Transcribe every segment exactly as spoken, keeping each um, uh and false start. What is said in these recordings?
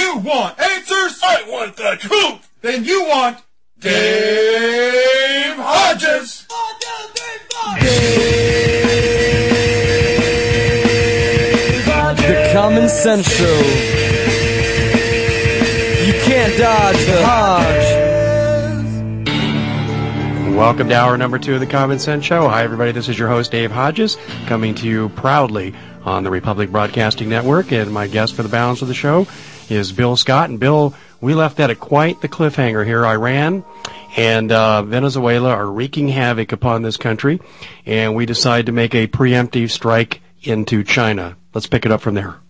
You want answers? I want the truth. Then you want Dave Hodges. Dave Hodges. The Common Sense Show. You can't dodge the Hodge. Welcome to hour number two of the Common Sense Show. Hi, everybody. This is your host, Dave Hodges, coming to you proudly on the Republic Broadcasting Network. And my guest for the balance of the show is Bill Scott. And Bill, we left that at quite the cliffhanger here. Iran and uh, Venezuela are wreaking havoc upon this country, and we decide to make a preemptive strike into China. Let's pick it up from there.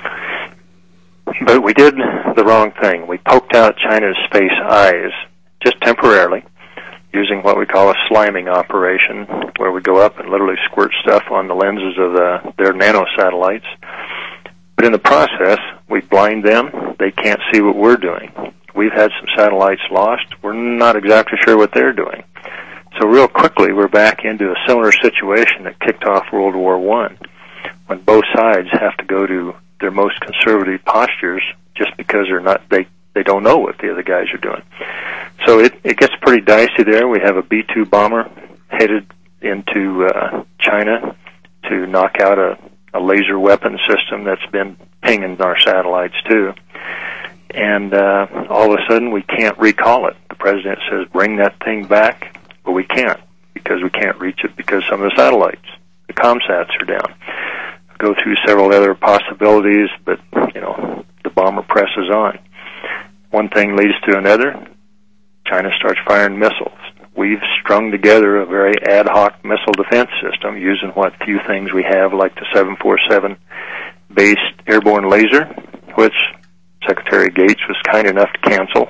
But we did the wrong thing. We poked out China's space eyes, just temporarily, using what we call a sliming operation, where we go up and literally squirt stuff on the lenses of the, their nanosatellites. But in the process, we blind them. They can't see what we're doing. We've had some satellites lost. We're not exactly sure what they're doing. So real quickly, we're back into a similar situation that kicked off World War One, when both sides have to go to their most conservative postures just because they're not they they don't know what the other guys are doing. So it, it gets pretty dicey there. We have a B two bomber headed into uh, China to knock out a, a laser weapon system that's been pinging our satellites too. And uh, all of a sudden we can't recall it. The president says, bring that thing back, but we can't because we can't reach it because some of the satellites, the ComSats, are down. Go through several other possibilities, but, you know, the bomber presses on. One thing leads to another. China starts firing missiles. We've strung together a very ad hoc missile defense system using what few things we have, like the seven forty-seven based airborne laser, which Secretary Gates was kind enough to cancel.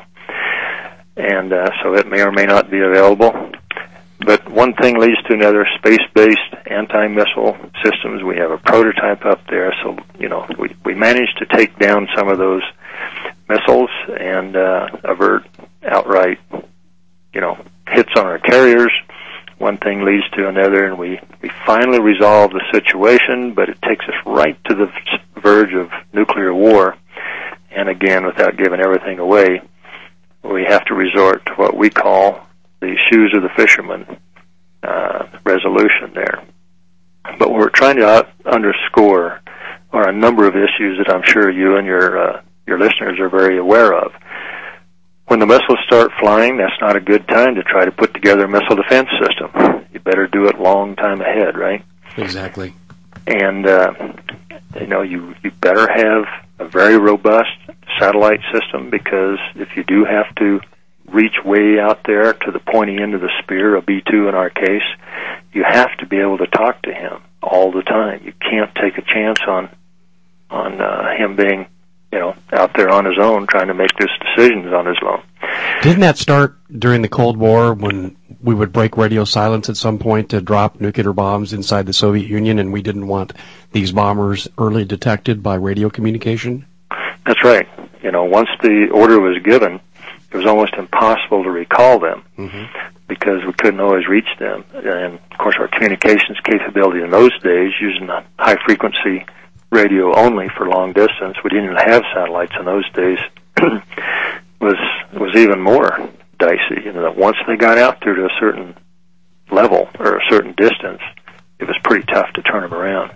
And uh, so it may or may not be available. But one thing leads to another, space-based anti-missile systems. We have a prototype up there, so, you know, we, we managed to take down some of those missiles and uh, avert outright, you know, hits on our carriers. One thing leads to another, and we, we finally resolve the situation, but it takes us right to the verge of nuclear war. And again, without giving everything away, we have to resort to what we call the shoes of the fisherman uh, resolution there. But what we're trying to out- underscore are a number of issues that I'm sure you and your uh, your listeners are very aware of. When the missiles start flying, that's not a good time to try to put together a missile defense system. You better do it long time ahead, right? Exactly. And, uh, you know, you, you better have a very robust satellite system, because if you do have to reach way out there to the pointy end of the spear, a B two in our case, you have to be able to talk to him all the time. You can't take a chance on on uh, him being, you know, out there on his own trying to make these decisions on his own. Didn't that start during the Cold War when we would break radio silence at some point to drop nuclear bombs inside the Soviet Union, and we didn't want these bombers early detected by radio communication? That's right. You know, once the order was given, it was almost impossible to recall them, mm-hmm. because we couldn't always reach them. And, of course, our communications capability in those days, using a high-frequency radio only for long distance, we didn't even have satellites in those days, was was even more dicey. You know, that once they got out there to a certain level or a certain distance, it was pretty tough to turn them around.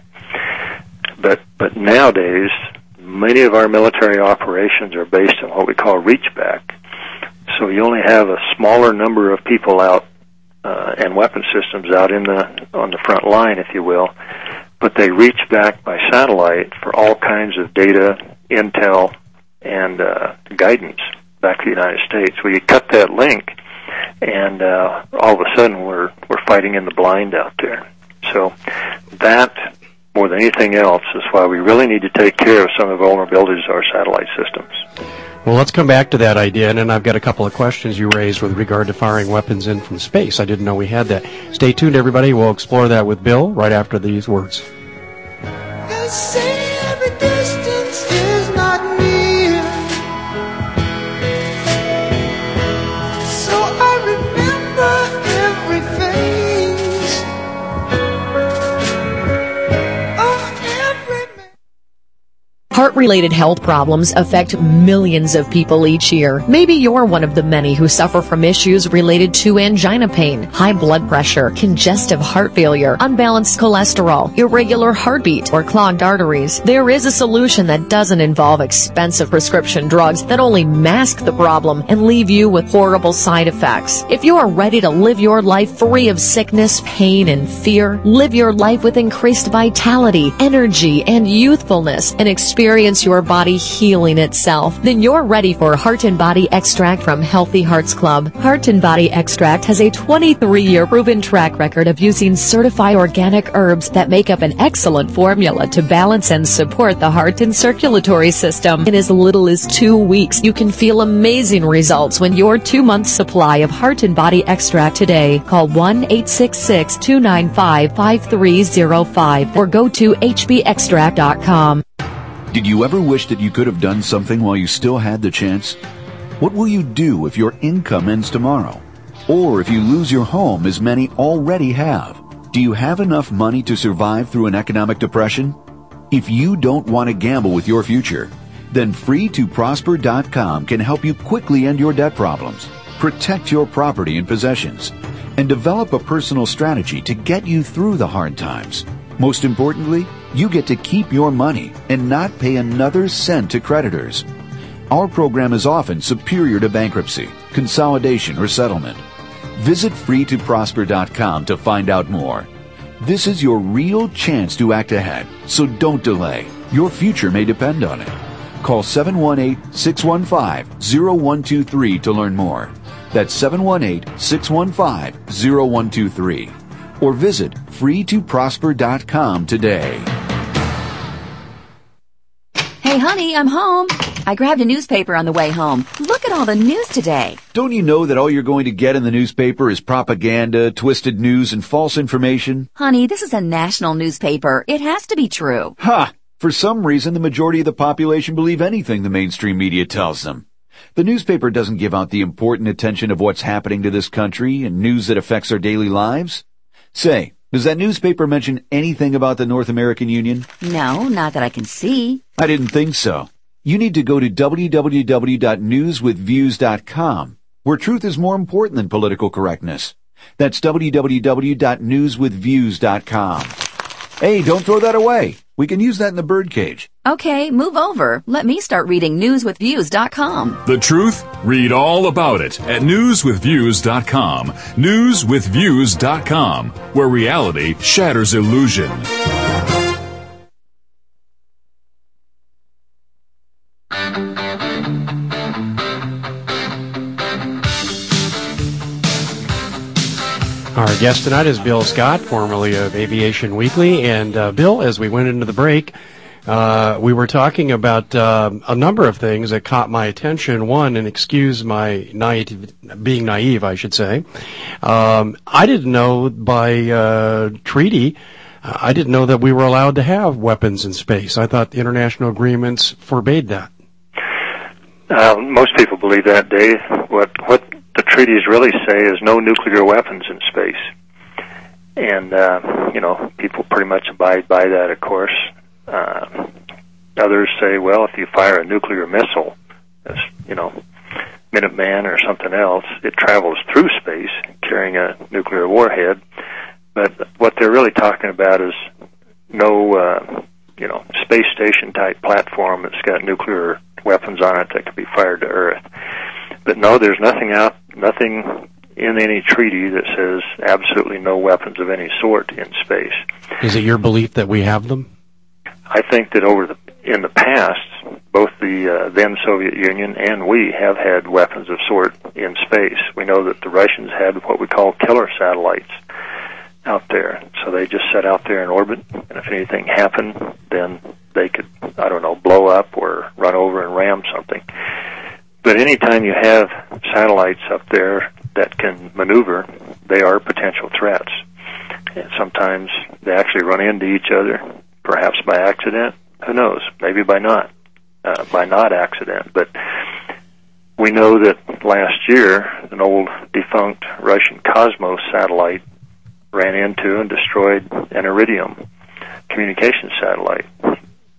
But but nowadays, many of our military operations are based on what we call reach back. So you only have a smaller number of people out uh, and weapon systems out in the on the front line, if you will, but they reach back by satellite for all kinds of data, intel, and uh, guidance back to the United States. We cut that link, and uh, all of a sudden we're we're fighting in the blind out there. So that, more than anything else, is why we really need to take care of some of the vulnerabilities of our satellite systems. Well, let's come back to that idea, and then I've got a couple of questions you raised with regard to firing weapons in from space. I didn't know we had that. Stay tuned, everybody. We'll explore that with Bill right after these words. They say every distance is not near, so I remember every face of every man. Heart-related health problems affect millions of people each year. Maybe you're one of the many who suffer from issues related to angina pain, high blood pressure, congestive heart failure, unbalanced cholesterol, irregular heartbeat, or clogged arteries. There is a solution that doesn't involve expensive prescription drugs that only mask the problem and leave you with horrible side effects. If you are ready to live your life free of sickness, pain, and fear, live your life with increased vitality, energy, and youthfulness, and experience your body healing itself, then you're ready for Heart and Body Extract from Healthy Hearts Club. Heart and Body Extract has a twenty-three year proven track record of using certified organic herbs that make up an excellent formula to balance and support the heart and circulatory system. In as little as two weeks, you can feel amazing results when your two-month supply of Heart and Body Extract today. Call one eight six six, two nine five, five three zero five or go to h b extract dot com. Did you ever wish that you could have done something while you still had the chance? What will you do if your income ends tomorrow? Or if you lose your home, as many already have? Do you have enough money to survive through an economic depression? If you don't want to gamble with your future, then free to prosper dot com can help you quickly end your debt problems, protect your property and possessions, and develop a personal strategy to get you through the hard times. Most importantly, you get to keep your money and not pay another cent to creditors. Our program is often superior to bankruptcy, consolidation, or settlement. Visit free to prosper dot com to find out more. This is your real chance to act ahead, so don't delay. Your future may depend on it. Call seven one eight, six one five, zero one two three to learn more. That's seven one eight, six one five, zero one two three. Or visit free to prosper dot com today. Hey, honey, I'm home. I grabbed a newspaper on the way home. Look at all the news today. Don't you know that all you're going to get in the newspaper is propaganda, twisted news, and false information? Honey, this is a national newspaper. It has to be true. Ha! For some reason, the majority of the population believe anything the mainstream media tells them. The newspaper doesn't give out the important attention of what's happening to this country and news that affects our daily lives. Say, does that newspaper mention anything about the North American Union? No, not that I can see. I didn't think so. You need to go to w w w dot news with views dot com, where truth is more important than political correctness. That's w w w dot news with views dot com. Hey, don't throw that away. We can use that in the birdcage. Okay, move over. Let me start reading news with views dot com. The truth? Read all about it at news with views dot com. news with views dot com, where reality shatters illusion. Our guest tonight is Bill Scott, formerly of Aviation Weekly. And, uh, Bill, as we went into the break, uh, we were talking about uh, a number of things that caught my attention. One, and excuse my naive, being naive, I should say, um, I didn't know by uh, treaty, uh, I didn't know that we were allowed to have weapons in space. I thought the international agreements forbade that. Uh, most people believe that, Dave. What what the treaties really say is no nuclear weapons in space. And, uh, you know, people pretty much abide by that, of course. Uh, others say, well, if you fire a nuclear missile, as, you know, Minuteman or something else, it travels through space carrying a nuclear warhead. But what they're really talking about is no, uh, you know, space station type platform that's got nuclear weapons on it that can be fired to Earth. But no, there's nothing out, nothing in any treaty that says absolutely no weapons of any sort in space. Is it your belief that we have them? I think that over the in the past, both the uh, then Soviet Union and we have had weapons of sort in space. We know that the Russians had what we call killer satellites out there. So they just sat out there in orbit, and if anything happened, then they could, I don't know, blow up or run over and ram something. But anytime you have satellites up there that can maneuver, they are potential threats. And sometimes they actually run into each other, perhaps by accident. Who knows? Maybe by not, uh, by not accident. But we know that last year, an old defunct Russian Cosmos satellite ran into and destroyed an Iridium communication satellite.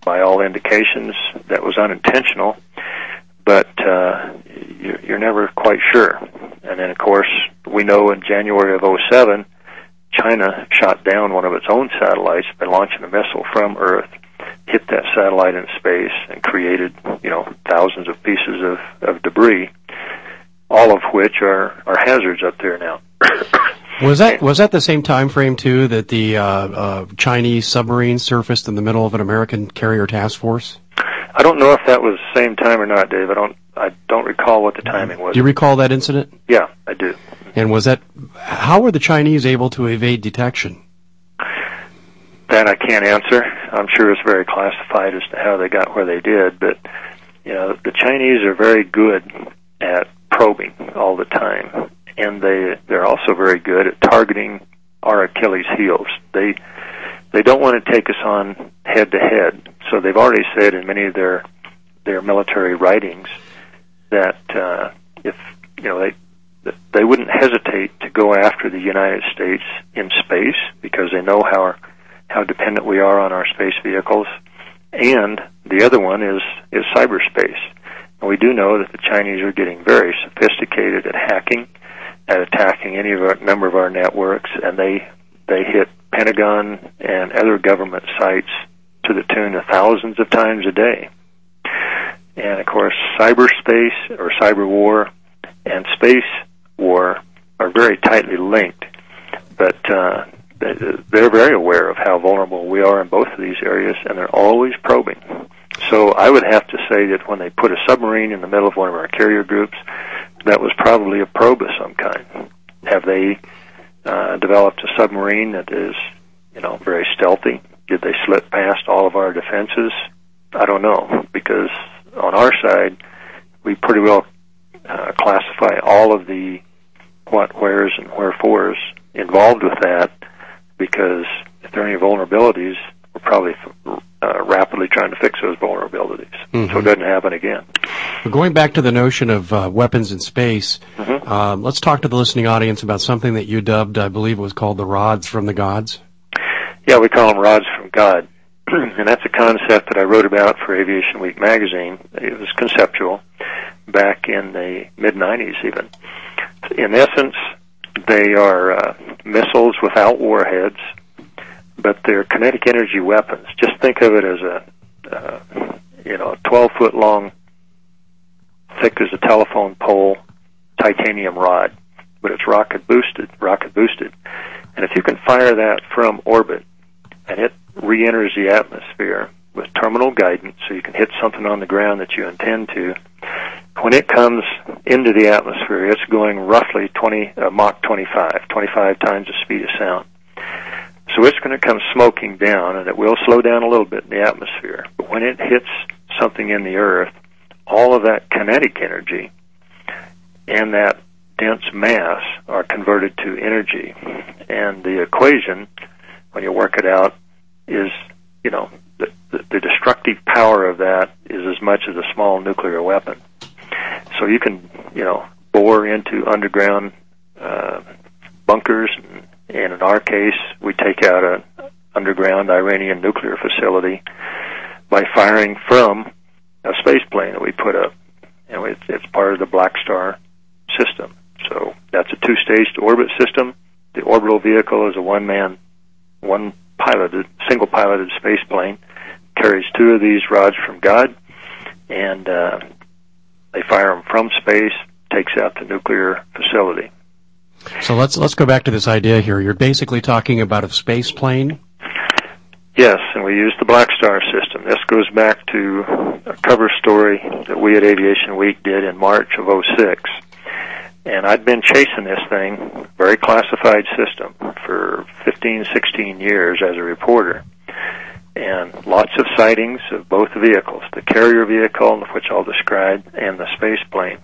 by all indications, that was unintentional, but uh, you're, you're never quite sure. And then, of course, we know in January of oh seven, China shot down one of its own satellites by launching a missile from Earth, hit that satellite in space, and created, you know, thousands of pieces of, of debris, all of which are, are hazards up there now. Was that was that the same time frame too that the uh, uh, Chinese submarine surfaced in the middle of an American carrier task force? I don't know if that was the same time or not, Dave. I don't I don't recall what the timing was. Do you recall that incident? Yeah, I do. And was that how were the Chinese able to evade detection? That I can't answer. I'm sure it's very classified as to how they got where they did, but you know, the Chinese are very good at probing all the time, and they they're also very good at targeting our Achilles heels. They they don't want to take us on head to head, so they've already said in many of their their military writings that uh, if you know they they wouldn't hesitate to go after the United States in space because they know how how dependent we are on our space vehicles, and the other one is is cyberspace. And we do know that the Chinese are getting very sophisticated at hacking, at attacking any of our number of our networks, and they they hit Pentagon and other government sites to the tune of thousands of times a day. And of course, cyberspace or cyber war and space war are very tightly linked, but uh, they're very aware of how vulnerable we are in both of these areas, and they're always probing. So I would have to say that when they put a submarine in the middle of one of our carrier groups, that was probably a probe of some kind. Have they uh, developed a submarine that is, you know, very stealthy? Did they slip past all of our defenses? I don't know, because on our side, we pretty well uh, classify all of the what, wheres, and wherefores involved with that, because if there are any vulnerabilities, we're probably uh, rapidly trying to fix those vulnerabilities, mm-hmm. so it doesn't happen again. Well, going back to the notion of uh, weapons in space, mm-hmm. uh, let's talk to the listening audience about something that you dubbed, I believe it was called the rods from the gods. Yeah, we call them rods from God. And that's a concept that I wrote about for Aviation Week magazine. It was conceptual back in the mid nineties even. In essence, they are uh, missiles without warheads, but they're kinetic energy weapons. Just think of it as a, uh, you know, twelve-foot long, thick as a telephone pole, titanium rod, but it's rocket boosted, rocket boosted. And if you can fire that from orbit, and it re-enters the atmosphere with terminal guidance, so you can hit something on the ground that you intend to, when it comes into the atmosphere, it's going roughly twenty, uh, Mach twenty-five, twenty-five times the speed of sound. So it's going to come smoking down, and it will slow down a little bit in the atmosphere. But when it hits something in the Earth, all of that kinetic energy and that dense mass are converted to energy. And the equation, when you work it out, is, you know, the, the, the destructive power of that is as much as a small nuclear weapon. So you can, you know, bore into underground uh, bunkers, and, and in our case, we take out an underground Iranian nuclear facility by firing from a space plane that we put up. And it's, it's part of the Black Star system. So that's a two-staged orbit system. The orbital vehicle is a one-man, one-piloted, single-piloted space plane, carries two of these rods from God, and uh, they fire them from space, takes out the nuclear facility. So let's let's go back to this idea here. You're basically talking about a space plane? Yes, and we use the Black Star system. This goes back to a cover story that we at Aviation Week did in March of oh six. And I'd been chasing this thing, very classified system, for fifteen, sixteen years as a reporter. And lots of sightings of both vehicles, the carrier vehicle, which I'll describe, and the space plane.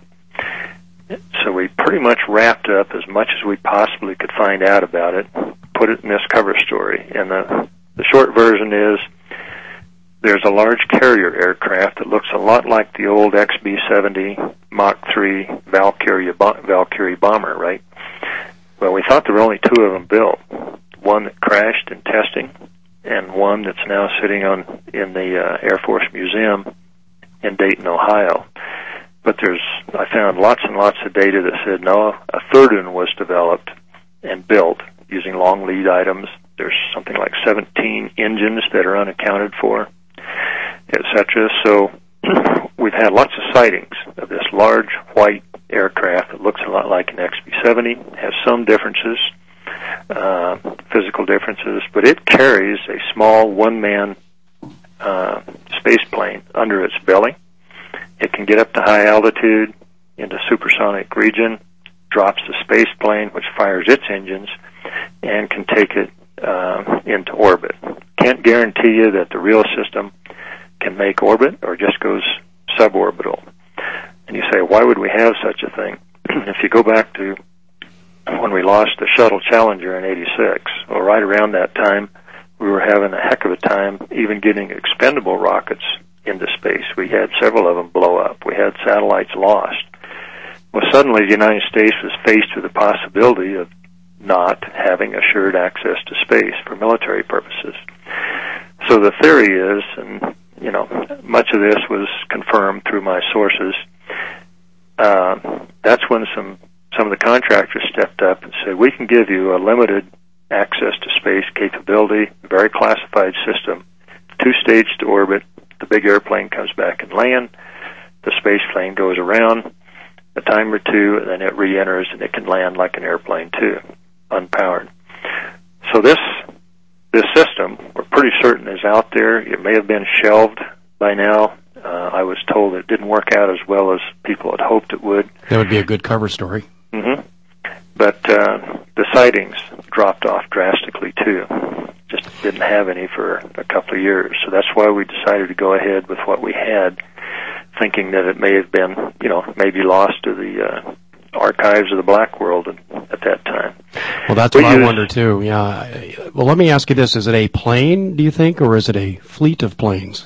So we pretty much wrapped up as much as we possibly could find out about it, put it in this cover story. And the, the short version is, there's a large carrier aircraft that looks a lot like the old X B seventy Mach three Valkyrie, Valkyrie bomber, right? Well, we thought there were only two of them built. One that crashed in testing, and one that's now sitting on in the uh, Air Force Museum in Dayton, Ohio. But there's, I found lots and lots of data that said, no, a third one was developed and built using long lead items. There's something like seventeen engines that are unaccounted for, et cetera. So we've had lots of sightings of this large white aircraft that looks a lot like an X B seventy, has some differences, uh, physical differences, but it carries a small one-man uh, space plane under its belly. It can get up to high altitude into supersonic region, drops the space plane, which fires its engines, and can take it uh, into orbit. Can't guarantee you that the real system can make orbit or just goes suborbital. And you say, why would we have such a thing? If you go back to when we lost the Shuttle Challenger in eighty-six, well, right around that time, we were having a heck of a time even getting expendable rockets into space. We had several of them blow up. We had satellites lost. Well, suddenly the United States was faced with the possibility of not having assured access to space for military purposes. So the theory is, and you know, much of this was confirmed through my sources, uh, that's when some some of the contractors stepped up and said, we can give you a limited access to space capability, a very classified system, two-stage to orbit. The big airplane comes back and lands. The space plane goes around a time or two, and then it re-enters, and it can land like an airplane, too, unpowered. So this this system, we're pretty certain, is out there. It may have been shelved by now. Uh, I was told it didn't work out as well as people had hoped it would. That would be a good cover story. Mm-hmm. But uh, the sightings dropped off drastically, too. Just didn't have any for a couple of years. So that's why we decided to go ahead with what we had, thinking that it may have been, you know, maybe lost to the uh, archives of the black world at that time. Well, that's we what used, I wonder, too. Yeah. Well, let me ask you this. Is it a plane, do you think, or is it a fleet of planes?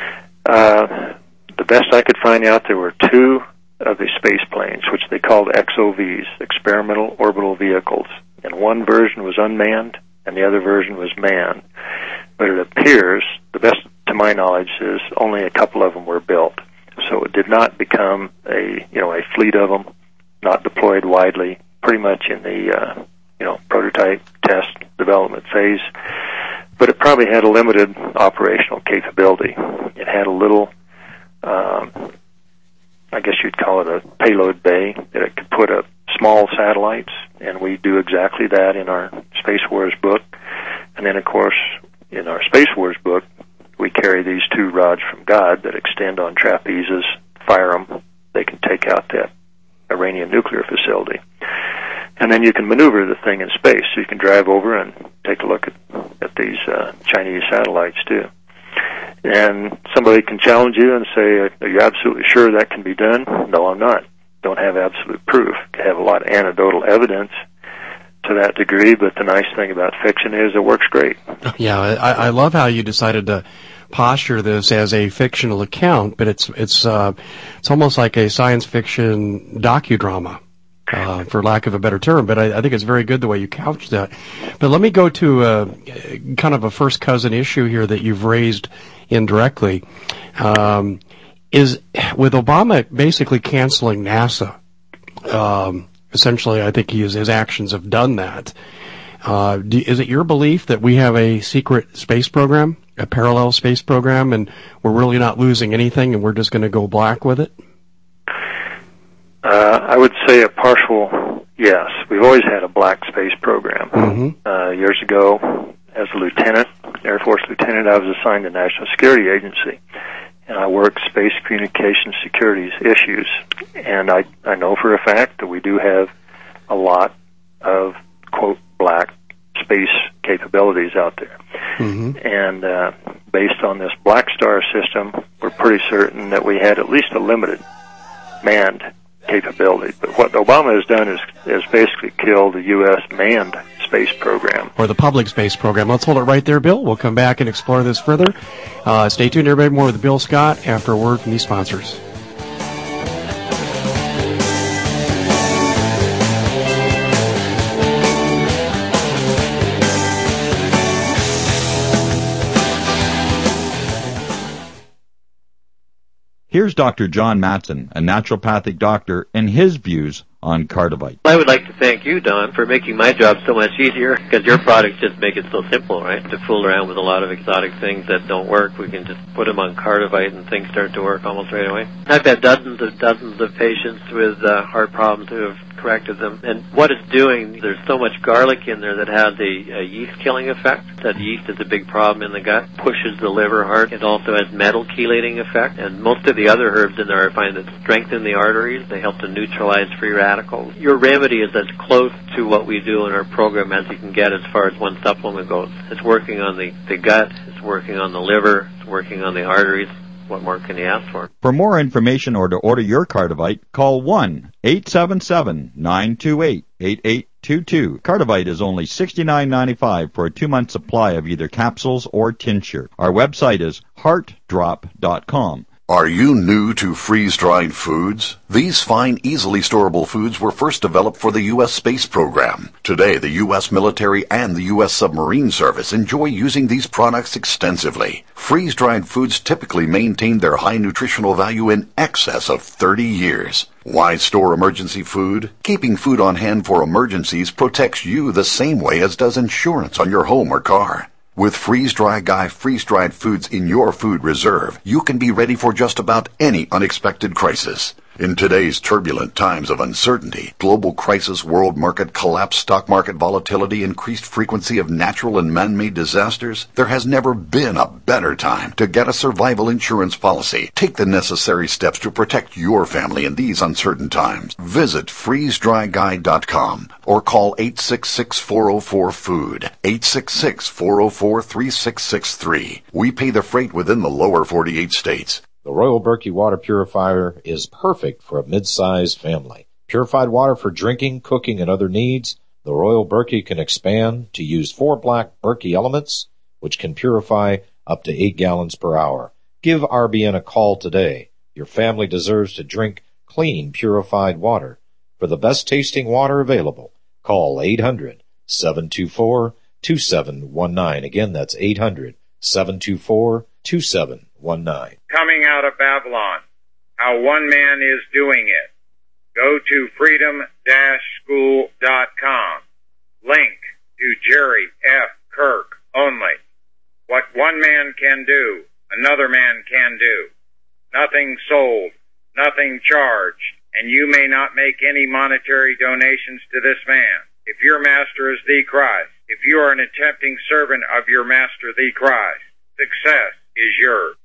Uh, the best I could find out, there were two of the space planes, which they called X O Vs, Experimental Orbital Vehicles. And one version was unmanned, and the other version was manned. But it appears, the best to my knowledge, is only a couple of them were built. So it did not become a, you know, a fleet of them, not deployed widely, pretty much in the, uh, you know, prototype, test, development phase. But it probably had a limited operational capability. It had a little, um, I guess you'd call it a payload bay, that it could put up small satellites, and we do exactly that in our Space Wars book. And then, of course, in our Space Wars book, we carry these two rods from God that extend on trapezes, fire them. They can take out that Iranian nuclear facility. And then you can maneuver the thing in space. So you can drive over and take a look at, at these uh, Chinese satellites, too. And somebody can challenge you and say, are you absolutely sure that can be done? No, I'm not. Don't have absolute proof. I have a lot of anecdotal evidence to that degree, but the nice thing about fiction is it works great. Yeah, I, I love how you decided to posture this as a fictional account, but it's it's uh, it's almost like a science fiction docudrama, uh, for lack of a better term. But I, I think it's very good the way you couched that. But let me go to uh, kind of a first cousin issue here that you've raised indirectly. Um, is with Obama basically canceling NASA. Um, essentially, I think he is, his actions have done that. Uh, do, is it your belief that we have a secret space program, a parallel space program, and we're really not losing anything and we're just going to go black with it? Uh, I would say a partial yes. We've always had a black space program. Mm-hmm. Uh, years ago, as a lieutenant, Air Force lieutenant, I was assigned to National Security Agency, and I work space communication securities issues. And I, I know for a fact that we do have a lot of, quote, black space capabilities out there. Mm-hmm. And uh, based on this Black Star system, we're pretty certain that we had at least a limited manned capability. But what Obama has done is, is basically killed the U S manned space program. Or the public space program. Let's hold it right there, Bill. We'll come back and explore this further. Uh, stay tuned, everybody. More with Bill Scott after a word from these sponsors. Here's Doctor John Matson, a naturopathic doctor, and his views on Cardivite. I would like to thank you, Don, for making my job so much easier, because your products just make it so simple, right? To fool around with a lot of exotic things that don't work, we can just put them on Cardivite and things start to work almost right away. I've had dozens of dozens of patients with uh, heart problems who have corrected them. And what it's doing, there's so much garlic in there that has a, a yeast-killing effect. That yeast is a big problem in the gut, pushes the liver hard. It also has metal chelating effect. And most of the other herbs in there I find that strengthen the arteries. They help to neutralize free radicals. Your remedy is as close to what we do in our program as you can get as far as one supplement goes. It's working on the, the gut, it's working on the liver, it's working on the arteries. What more can you ask for? For more information or to order your Cardivite, call one eight seven seven, nine two eight, eight eight two two. Cardivite is only sixty-nine ninety-five for a two-month supply of either capsules or tincture. Our website is heart drop dot com. Are you new to freeze-dried foods? These fine, easily storable foods were first developed for the U S space program. Today, the U S military and the U S submarine service enjoy using these products extensively. Freeze-dried foods typically maintain their high nutritional value in excess of thirty years. Why store emergency food? Keeping food on hand for emergencies protects you the same way as does insurance on your home or car. With Freeze-Dry Guy freeze-dried foods in your food reserve, you can be ready for just about any unexpected crisis. In today's turbulent times of uncertainty, global crisis, world market collapse, stock market volatility, increased frequency of natural and man-made disasters, there has never been a better time to get a survival insurance policy. Take the necessary steps to protect your family in these uncertain times. Visit freeze dry guy dot com or call eight six six, four oh four, food, eight six six, four oh four, three six six three. We pay the freight within the lower forty-eight states. The Royal Berkey Water Purifier is perfect for a mid-sized family. Purified water for drinking, cooking, and other needs. The Royal Berkey can expand to use four black Berkey elements, which can purify up to eight gallons per hour. Give R B N a call today. Your family deserves to drink clean, purified water. For the best tasting water available, call eight hundred, seven two four, two seven one nine. Again, that's eight hundred, seven two four, two seven one nine. Coming out of Babylon, how one man is doing it. Go to freedom dash school dot com. Link to Jerry F. Kirk only. What one man can do, another man can do. Nothing sold, nothing charged, and you may not make any monetary donations to this man. If your master is the Christ, if you are an attempting servant of your master, the Christ, success is yours.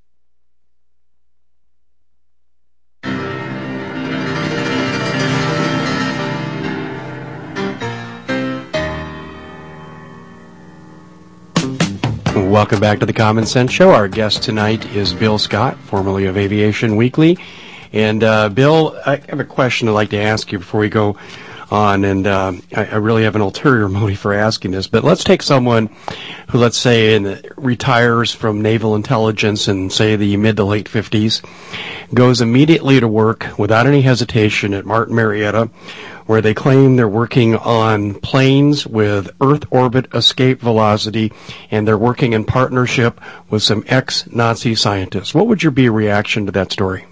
Welcome back to the Common Sense Show. Our guest tonight is Bill Scott, formerly of Aviation Weekly. And, uh, Bill, I have a question I'd like to ask you before we go on, and uh, I, I really have an ulterior motive for asking this, but let's take someone who, let's say, in, retires from naval intelligence in, say, the mid to late fifties, goes immediately to work without any hesitation at Martin Marietta, where they claim they're working on planes with Earth orbit escape velocity, and they're working in partnership with some ex-Nazi scientists. What would your be reaction to that story?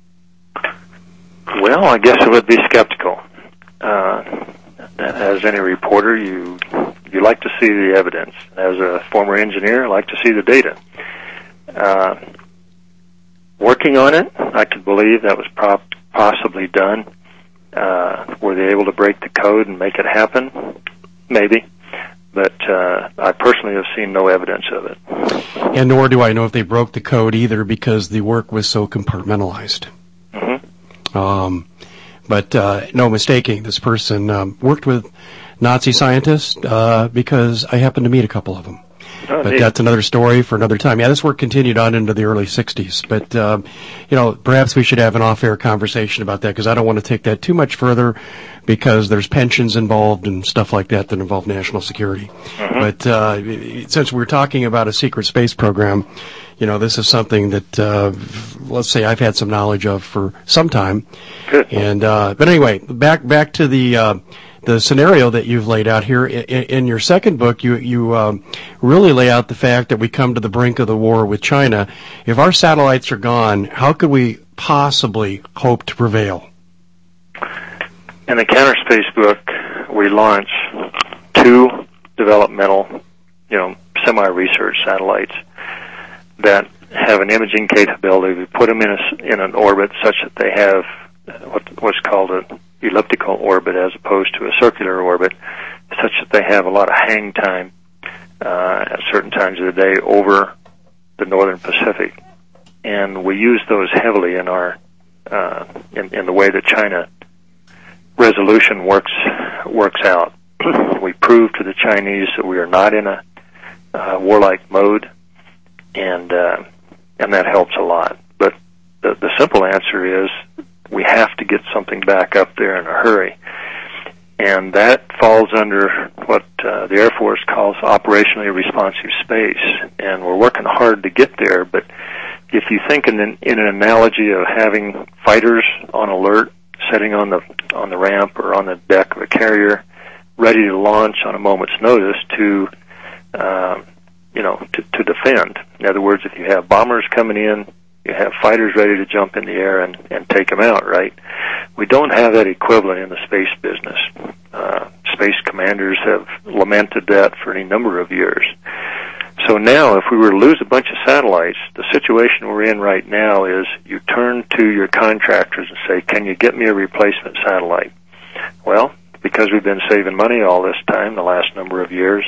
Well, I guess I would be skeptical. Uh, as any reporter, you you like to see the evidence. As a former engineer, I like to see the data. Uh, working on it, I could believe that was pro- possibly done. Uh, were they able to break the code and make it happen? Maybe. But uh, I personally have seen no evidence of it. And nor do I know if they broke the code either, because the work was so compartmentalized. Mm-hmm. Um, but uh, no mistaking, this person um, worked with Nazi scientists uh, because I happened to meet a couple of them. Oh, but neat. That's another story for another time. Yeah, this work continued on into the early sixties. But, um, you know, perhaps we should have an off-air conversation about that, because I don't want to take that too much further, because there's pensions involved and stuff like that that involve national security. Mm-hmm. But uh, since we're talking about a secret space program, you know, this is something that, uh, let's say, I've had some knowledge of for some time. Good. And uh, but anyway, back back to the uh, the scenario that you've laid out here. In, in your second book, you you um, really lay out the fact that we come to the brink of the war with China. If our satellites are gone, how could we possibly hope to prevail? In the Counterspace book, we launch two developmental, you know, semi-research satellites that have an imaging capability. We put them in a, in an orbit such that they have what, what's called an elliptical orbit as opposed to a circular orbit, such that they have a lot of hang time uh, at certain times of the day over the northern Pacific. And we use those heavily in our uh, in, in the way that China resolution works works out. We prove to the Chinese that we are not in a uh, warlike mode, and uh, and that helps a lot. But the, the simple answer is we have to get something back up there in a hurry, and that falls under what uh, the Air Force calls operationally responsive space, and we're working hard to get there. But if you think in an, in an analogy of having fighters on alert, sitting on the on the ramp or on the deck of a carrier, ready to launch on a moment's notice to, uh, you know, to, to defend. In other words, if you have bombers coming in, you have fighters ready to jump in the air and, and take them out, right? We don't have that equivalent in the space business. Uh, space commanders have lamented that for any number of years. So now, if we were to lose a bunch of satellites, the situation we're in right now is you turn to your contractors and say, can you get me a replacement satellite? Well, because we've been saving money all this time, the last number of years,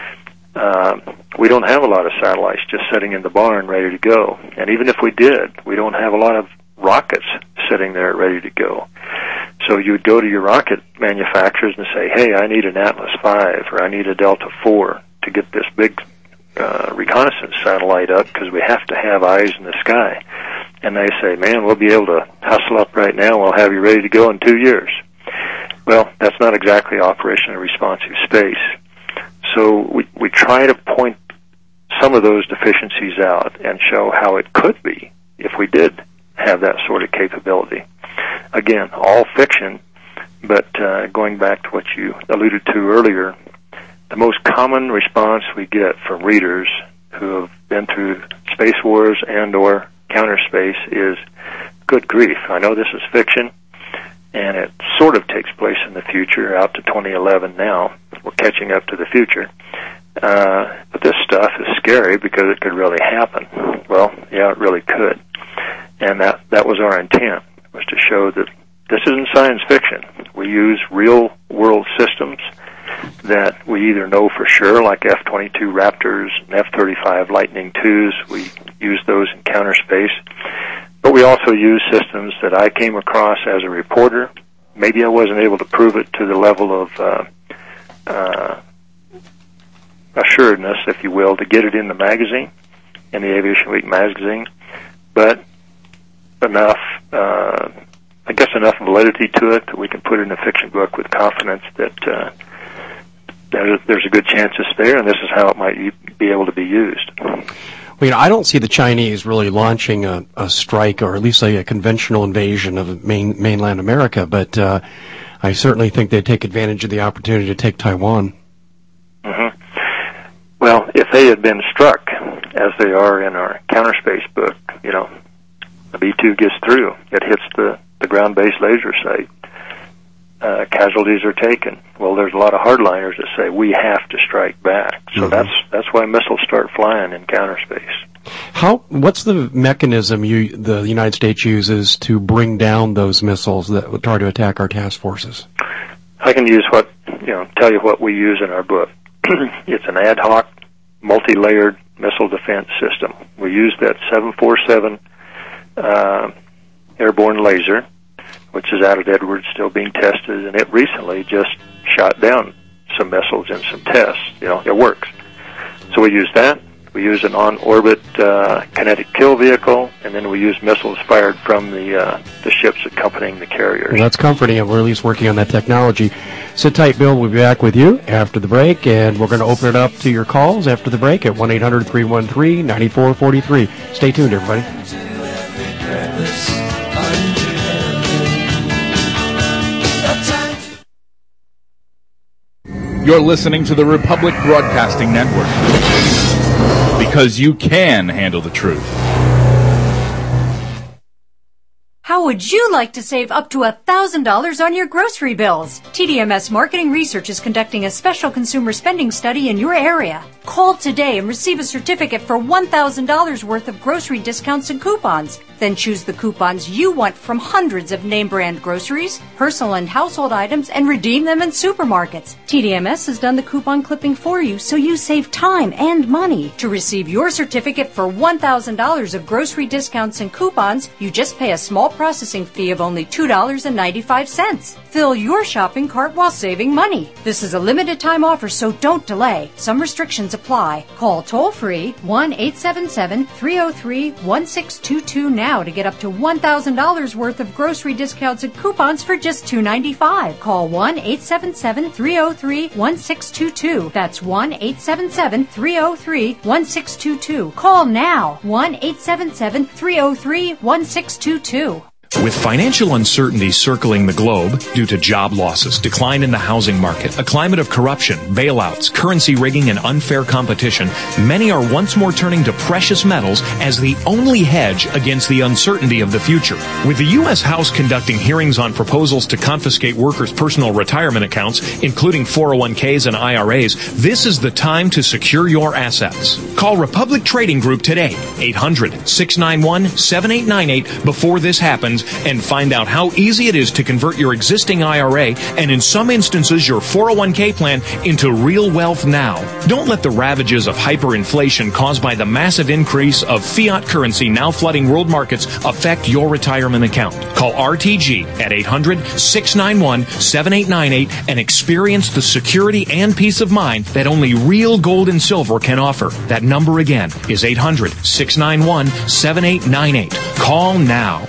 uh, we don't have a lot of satellites just sitting in the barn ready to go. And even if we did, we don't have a lot of rockets sitting there ready to go. So you would go to your rocket manufacturers and say, hey, I need an Atlas five or I need a Delta four to get this big Uh, reconnaissance satellite up because we have to have eyes in the sky. And they say, man, we'll be able to hustle up right now. We'll have you ready to go in two years. Well, that's not exactly operationally responsive space. So we, we try to point some of those deficiencies out and show how it could be if we did have that sort of capability. Again, all fiction, but uh, going back to what you alluded to earlier, the most common response we get from readers who have been through space wars and or counterspace is, good grief, I know this is fiction, and it sort of takes place in the future, out to twenty eleven now. We're catching up to the future. Uh, but this stuff is scary because it could really happen. Well, yeah, it really could. And that, that was our intent, was to show that this isn't science fiction. We use real-world systems that we either know for sure, like F twenty-two Raptors and F thirty-five Lightning twos. We use those in counterspace. But we also use systems that I came across as a reporter. Maybe I wasn't able to prove it to the level of uh, uh, assuredness, if you will, to get it in the magazine, in the Aviation Week magazine. But enough, uh, I guess enough validity to it that we can put it in a fiction book with confidence that uh, there's a good chance it's there, and this is how it might be able to be used. Well, you know, I don't see the Chinese really launching a, a strike, or at least a, a conventional invasion of main, mainland America, but uh, I certainly think they'd take advantage of the opportunity to take Taiwan. Mm-hmm. Well, if they had been struck, as they are in our counterspace book, you know, the B two gets through. It hits the, the ground-based laser site. Uh, casualties are taken. Well, there's a lot of hardliners that say we have to strike back. So mm-hmm. that's that's why missiles start flying in counterspace. How? What's the mechanism you the United States uses to bring down those missiles that would try to attack our task forces? I can use what you know. Tell you what we use in our book. It's an ad hoc, multi-layered missile defense system. We use that seven forty-seven uh, airborne laser, which is out at Edwards, still being tested, and it recently just shot down some missiles in some tests. You know, it works. So we use that. We use an on-orbit uh, kinetic kill vehicle, and then we use missiles fired from the uh, the ships accompanying the carriers. Well, that's comforting, and we're at least working on that technology. Sit tight, Bill. We'll be back with you after the break, and we're going to open it up to your calls after the break at one eight hundred three one three nine four four three. Stay tuned, everybody. You're listening to the Republic Broadcasting Network. Because you can handle the truth. How would you like to save up to one thousand dollars on your grocery bills? T D M S Marketing Research is conducting a special consumer spending study in your area. Call today and receive a certificate for one thousand dollars worth of grocery discounts and coupons. Then choose the coupons you want from hundreds of name brand groceries, personal and household items, and redeem them in supermarkets. T D M S has done the coupon clipping for you, so you save time and money. To receive your certificate for one thousand dollars of grocery discounts and coupons, you just pay a small processing fee of only two dollars and ninety-five cents. Fill your shopping cart while saving money. This is a limited time offer, so don't delay. Some restrictions apply. Call toll free one eight seven seven, three oh three, one six two two now to get up to one thousand dollars worth of grocery discounts and coupons for just two dollars and ninety-five cents. Call one eight seven seven, three oh three, one six two two. That's one eight seven seven, three oh three, one six two two. Call now. one eight seven seven, three oh three, one six two two. With financial uncertainty circling the globe due to job losses, decline in the housing market, a climate of corruption, bailouts, currency rigging, and unfair competition, many are once more turning to precious metals as the only hedge against the uncertainty of the future. With the U S House conducting hearings on proposals to confiscate workers' personal retirement accounts, including four oh one k's and I R As, this is the time to secure your assets. Call Republic Trading Group today, eight hundred, six nine one, seven eight nine eight, before this happens, and find out how easy it is to convert your existing I R A and in some instances your four oh one k plan into real wealth now. Don't let the ravages of hyperinflation caused by the massive increase of fiat currency now flooding world markets affect your retirement account. Call R T G at eight hundred, six nine one, seven eight nine eight and experience the security and peace of mind that only real gold and silver can offer. That number again is eight hundred, six nine one, seven eight nine eight. Call now.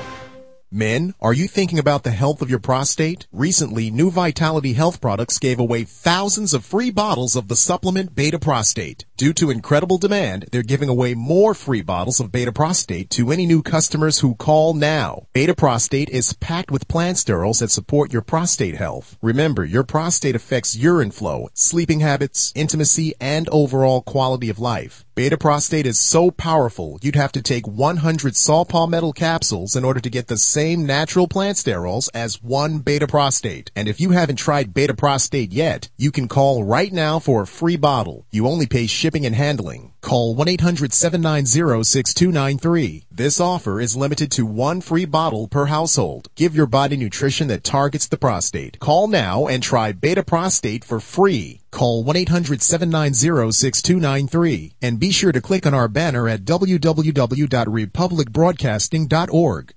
Men, are you thinking about the health of your prostate? Recently, New Vitality Health Products gave away thousands of free bottles of the supplement Beta Prostate. Due to incredible demand, they're giving away more free bottles of Beta Prostate to any new customers who call now. Beta Prostate is packed with plant sterols that support your prostate health. Remember, your prostate affects urine flow, sleeping habits, intimacy, and overall quality of life. Beta Prostate is so powerful, you'd have to take one hundred saw palmetto capsules in order to get the same natural plant sterols as one Beta Prostate. And if you haven't tried Beta Prostate yet, you can call right now for a free bottle. You only pay shipping and handling. Call one eight hundred, seven nine zero, six two nine three. This offer is limited to one free bottle per household. Give your body nutrition that targets the prostate. Call now and try Beta Prostate for free. Call one eight hundred, seven nine zero, six two nine three and be sure to click on our banner at w w w dot republic broadcasting dot org.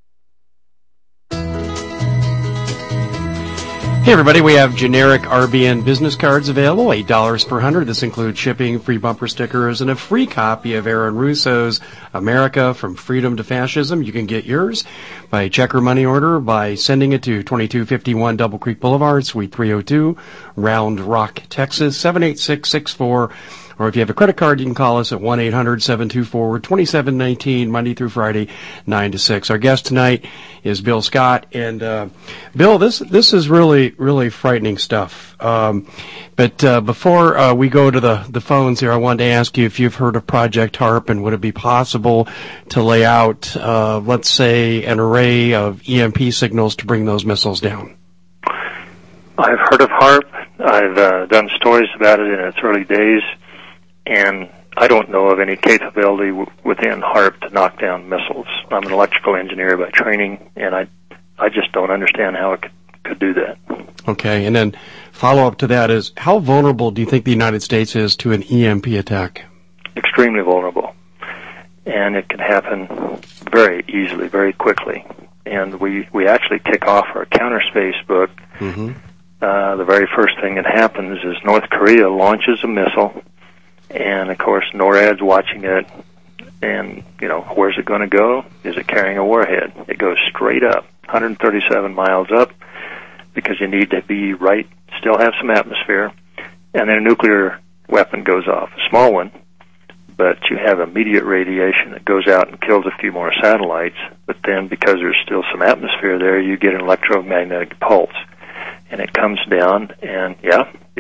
Hey everybody, we have generic R B N business cards available, eight dollars per hundred. This includes shipping, free bumper stickers, and a free copy of Aaron Russo's America from Freedom to Fascism. You can get yours by check or money order by sending it to twenty-two fifty-one Double Creek Boulevard, Suite three oh two, Round Rock, Texas, seven eight six six four. Or if you have a credit card, you can call us at one eight hundred, seven two four, two seven one nine, Monday through Friday, nine to six. Our guest tonight is Bill Scott. And, uh, Bill, this, this is really, really frightening stuff. Um, but, uh, before, uh, we go to the, the phones here, I wanted to ask you if you've heard of Project HARP and would it be possible to lay out, uh, let's say, an array of E M P signals to bring those missiles down? I've heard of HARP. I've, uh, done stories about it in its early days. And I don't know of any capability w- within HARP to knock down missiles. I'm an electrical engineer by training, and I I just don't understand how it could, could do that. Okay, and then follow-up to that is, how vulnerable do you think the United States is to an E M P attack? Extremely vulnerable. And it can happen very easily, very quickly. And we, we actually kick off our counterspace book. Mm-hmm. Uh, the very first thing that happens is North Korea launches a missile. And, of course, NORAD's watching it, and, you know, where's it going to go? Is it carrying a warhead? It goes straight up, one hundred thirty-seven miles up, because you need to be right, still have some atmosphere, and then a nuclear weapon goes off, a small one, but you have immediate radiation that goes out and kills a few more satellites, but then because there's still some atmosphere there, you get an electromagnetic pulse, and it comes down, and, yeah, it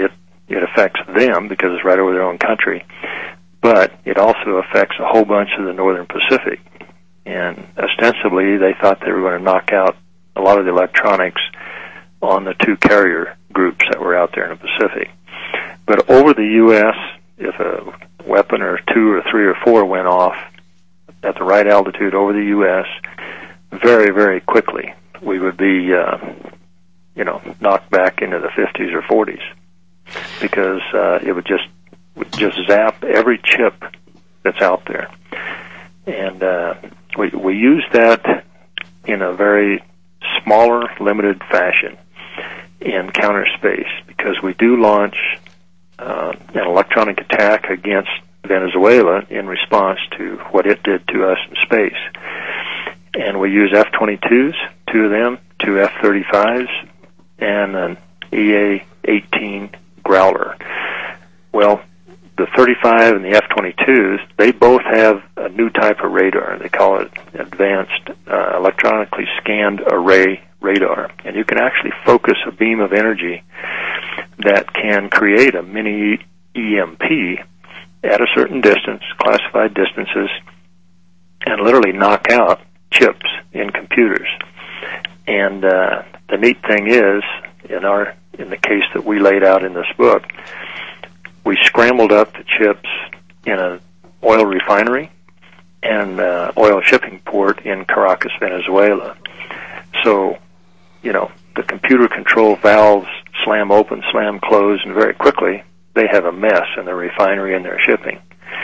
it affects them because it's right over their own country, but it also affects a whole bunch of the northern Pacific. And ostensibly, they thought they were going to knock out a lot of the electronics on the two carrier groups that were out there in the Pacific. But over the U S, if a weapon or two or three or four went off at the right altitude over the U S, very, very quickly, we would be, uh, you know, knocked back into the fifties or forties, because uh, it would just would just zap every chip that's out there. And uh, we we use that in a very smaller, limited fashion in counter space, because we do launch uh, an electronic attack against Venezuela in response to what it did to us in space. And we use F twenty-twos, two of them, two F thirty-fives, and an E A eighteen Growler. Well, the thirty-five and the F twenty-twos, they both have a new type of radar. They call it Advanced uh, Electronically Scanned Array Radar. And you can actually focus a beam of energy that can create a mini E M P at a certain distance, classified distances, and literally knock out chips in computers. And uh, the neat thing is, in our in the case that we laid out in this book, we scrambled up the chips in an oil refinery and uh, oil shipping port in Caracas, Venezuela. So, you know, the computer control valves slam open, slam close, and very quickly they have a mess in their refinery and their shipping.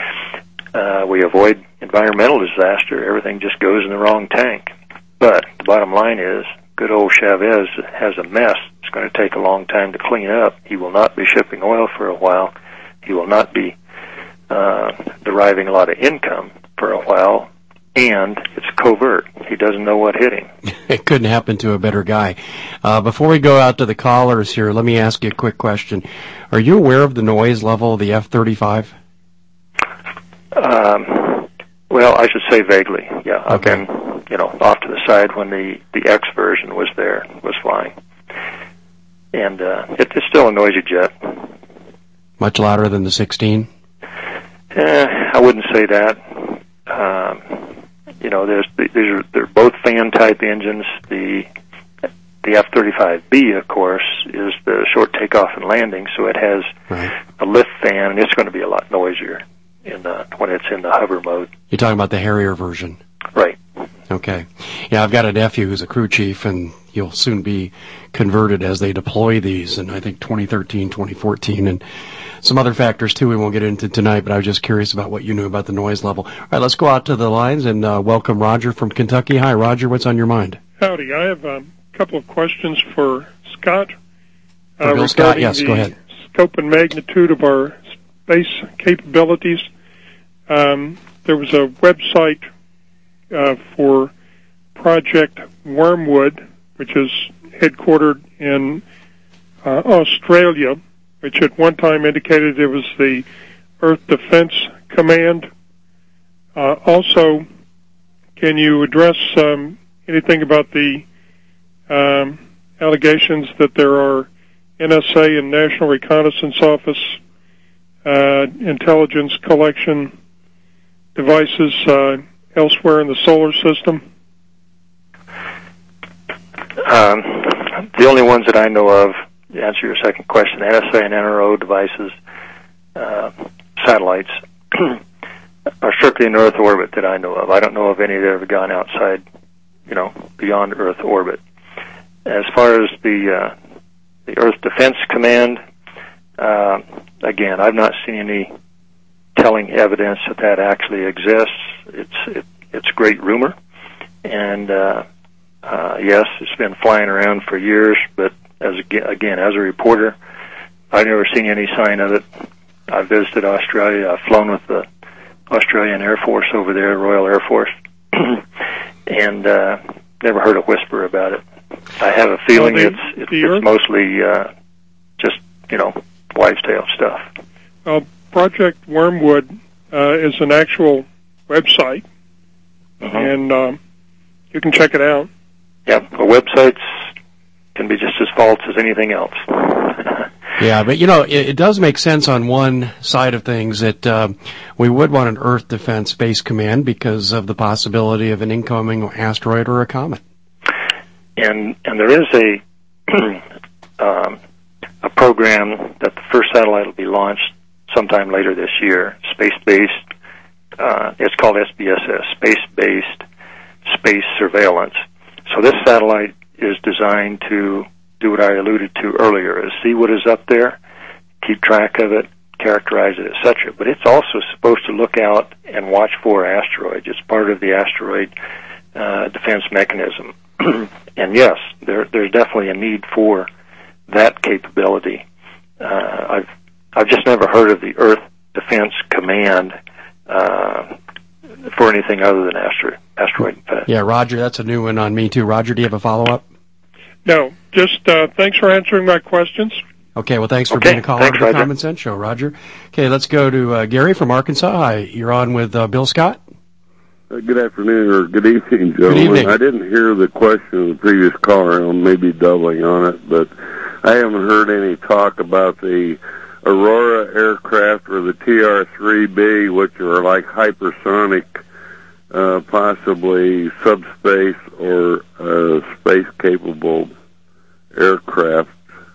Uh, we avoid environmental disaster. Everything just goes in the wrong tank. But the bottom line is, good old Chavez has a mess. It's going to take a long time to clean up. He will not be shipping oil for a while. He will not be uh, deriving a lot of income for a while. And it's covert. He doesn't know what hit him. It couldn't happen to a better guy. Uh, before we go out to the callers here, let me ask you a quick question. Are you aware of the noise level of the F thirty-five? Um, well, I should say vaguely, yeah. I've Okay. been, you know, off to the side when the, the X version was there, was flying. And uh, it, it's still a noisy jet. Much louder than the sixteen? Eh, I wouldn't say that. Um, you know, there's these are they're both fan-type engines. The the F thirty-five B, of course, is the short takeoff and landing, so it has right. a lift fan, and it's going to be a lot noisier in the, when it's in the hover mode. You're talking about the Harrier version? Right. Okay. Yeah, I've got a nephew who's a crew chief, and he'll soon be converted as they deploy these in, I think, twenty thirteen, twenty fourteen, and some other factors, too, we won't get into tonight, but I was just curious about what you knew about the noise level. All right, let's go out to the lines and uh, welcome Roger from Kentucky. Hi, Roger. What's on your mind? Howdy. I have a couple of questions for Scott. For uh, Bill Scott, yes, go ahead. Scope and magnitude of our space capabilities. Um, there was a website uh, for Project Wormwood, which is headquartered in uh, Australia, which at one time indicated it was the Earth Defense Command. Uh, also, can you address um, anything about the um, allegations that there are N S A and National Reconnaissance Office uh, intelligence collection devices uh, elsewhere in the solar system? Um, the only ones that I know of, to answer your second question, N S A and N R O devices, uh, satellites, are strictly in Earth orbit that I know of. I don't know of any that have gone outside, you know, beyond Earth orbit. As far as the uh, the Earth Defense Command, uh, again, I've not seen any telling evidence that that actually exists. It's it, it's great rumor, and uh, uh, yes, it's been flying around for years. But as again, as a reporter, I've never seen any sign of it. I've visited Australia. I've flown with the Australian Air Force over there, Royal Air Force, and uh, never heard a whisper about it. I have a feeling well, the, it's it's, the it's Earth, mostly uh, just, you know, wives' tale stuff. well, Project Wormwood uh, is an actual website, Mm-hmm. and um, you can check it out. Yeah, well, websites can be just as false as anything else. Yeah, but you know, it, it does make sense on one side of things that uh, we would want an Earth Defense Space Command because of the possibility of an incoming asteroid or a comet. And and there is a um, a program that the first satellite will be launched sometime later this year, space-based. Uh, it's called S B S S, Space-Based Space Surveillance. So this satellite is designed to do what I alluded to earlier, is see what is up there, keep track of it, characterize it, et cetera. But it's also supposed to look out and watch for asteroids. It's part of the asteroid uh, defense mechanism. And yes, there, there's definitely a need for that capability. Uh, I've I've just never heard of the Earth Defense Command uh, for anything other than asteroid asteroid defense. Yeah, Roger, that's a new one on me too. Roger, do you have a follow-up? No, just uh, thanks for answering my questions. Okay, well, thanks for okay, being a caller thanks, to the Roger. Common Sense Show, Roger. Okay, let's go to uh, Gary from Arkansas. Hi, you're on with uh, Bill Scott. Uh, good afternoon, or good evening, gentlemen. Good evening. I didn't hear the question of the previous caller. I may be doubling on it, but I haven't heard any talk about the Aurora aircraft or the T R three B, which are like hypersonic, uh, possibly subspace or uh, space-capable aircraft,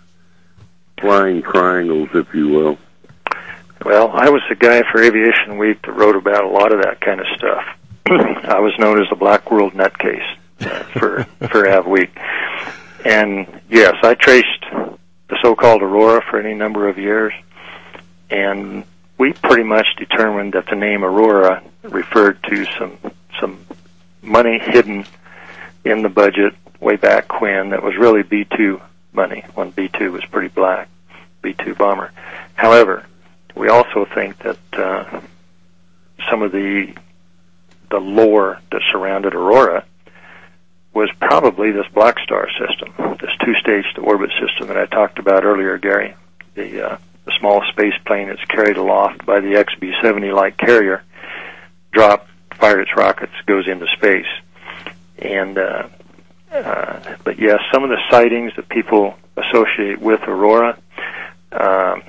flying triangles, if you will. Well, I was the guy for Aviation Week that wrote about a lot of that kind of stuff. I was known as the Black World Nutcase uh, for for Av Week. And yes, I traced the so-called Aurora for any number of years, and we pretty much determined that the name Aurora referred to some some money hidden in the budget way back when that was really B two money, when B two was pretty black, B two bomber. However, we also think that uh, some of the the lore that surrounded Aurora was probably this Black Star system, this two-stage orbit system that I talked about earlier, Gary. The, uh, the small space plane that's carried aloft by the X B seventy light carrier, dropped, fired its rockets, goes into space. And uh, uh, but yes, some of the sightings that people associate with Aurora, um,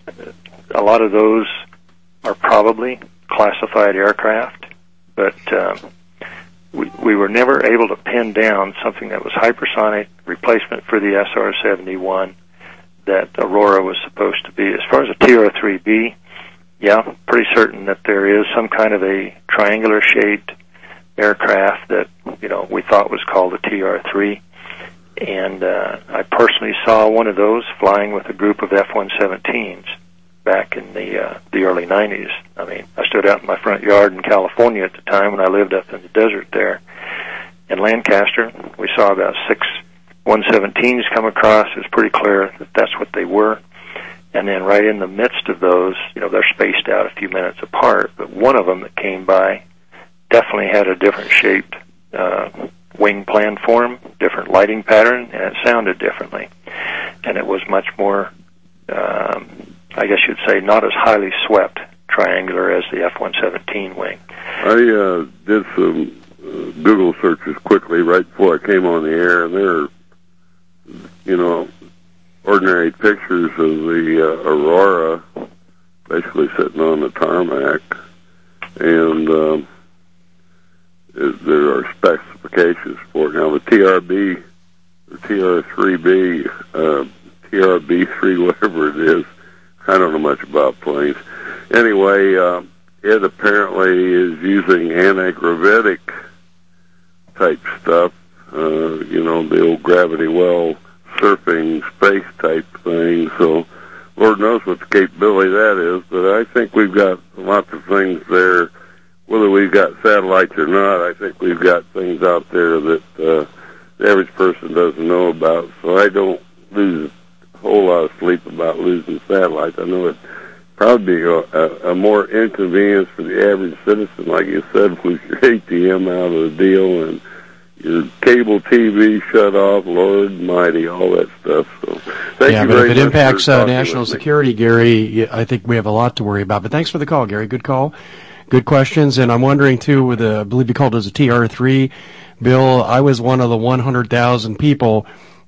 a lot of those are probably classified aircraft, but um, we, we were never able to pin down something that was hypersonic replacement for the S R seventy-one that Aurora was supposed to be. As far as a T R three B, yeah, pretty certain that there is some kind of a triangular-shaped aircraft that, you know, we thought was called a T R three. And uh, I personally saw one of those flying with a group of F one seventeens back in the uh, the early nineties. I mean, I stood out in my front yard in California at the time when I lived up in the desert there. In Lancaster, we saw about six one seventeens come across. It was pretty clear that that's what they were. And then right in the midst of those, you know, they're spaced out a few minutes apart, but one of them that came by definitely had a different shaped uh, wing plan form, different lighting pattern, and it sounded differently. And it was much more, um, I guess you'd say, not as highly swept triangular as the F one seventeen wing. I uh, did some uh, Google searches quickly right before I came on the air, and there are, you know, ordinary pictures of the uh, Aurora basically sitting on the tarmac, and um, it, there are specifications for it. Now, the T R B, or T R three B, uh, T R B three, whatever it is, I don't know much about planes. Anyway, uh, it apparently is using anti-gravitic type stuff, uh, you know, the old gravity well surfing space type thing. So Lord knows what the capability that is, but I think we've got lots of things there. Whether we've got satellites or not, I think we've got things out there that uh, the average person doesn't know about. So I don't lose a whole lot of sleep about losing satellites. I know it'd probably be a, a, a more inconvenience for the average citizen, like you said, with your A T M out of the deal and your cable T V shut off, Lord Mighty, all that stuff. So, thank yeah, you but very if it much impacts for uh, talking national with me. security, Gary, I think we have a lot to worry about. But thanks for the call, Gary. Good call. Good questions. And I'm wondering, too, with a, I believe you called it as a T R three, Bill, I was one of the one hundred thousand people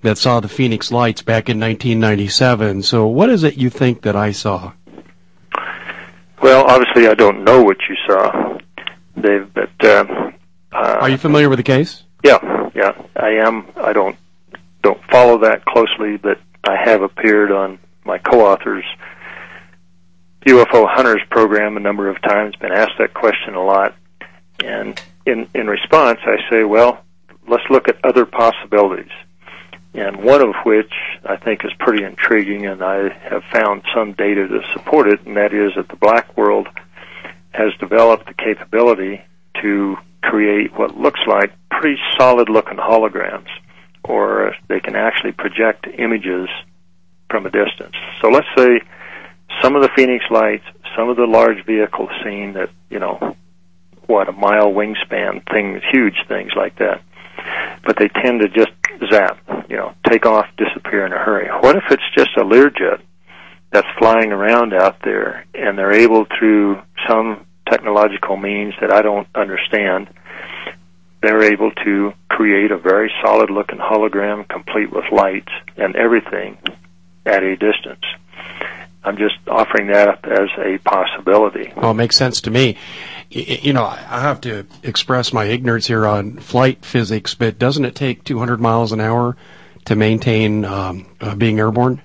that saw the Phoenix Lights back in nineteen ninety-seven. So what is it you think that I saw? Well, obviously I don't know what you saw, Dave, but... Uh, uh, Are you familiar with the case? Yeah, yeah, I am. I don't don't follow that closely, but I have appeared on my co-author's U F O Hunters program a number of times, been asked that question a lot, and in, in response I say, well, let's look at other possibilities, and one of which I think is pretty intriguing, and I have found some data to support it, and that is that the black world has developed the capability to create what looks like pretty solid-looking holograms, or they can actually project images from a distance. So let's say some of the Phoenix Lights, some of the large vehicles seen that, you know, what, a mile wingspan, things, huge things like that, but they tend to just zap, you know, take off, disappear in a hurry. What if it's just a Learjet that's flying around out there, and they're able, through some technological means that I don't understand, they're able to create a very solid-looking hologram complete with lights and everything at a distance. I'm just offering that up as a possibility. Well, it makes sense to me. You know, I have to express my ignorance here on flight physics, but doesn't it take two hundred miles an hour to maintain um, uh, being airborne?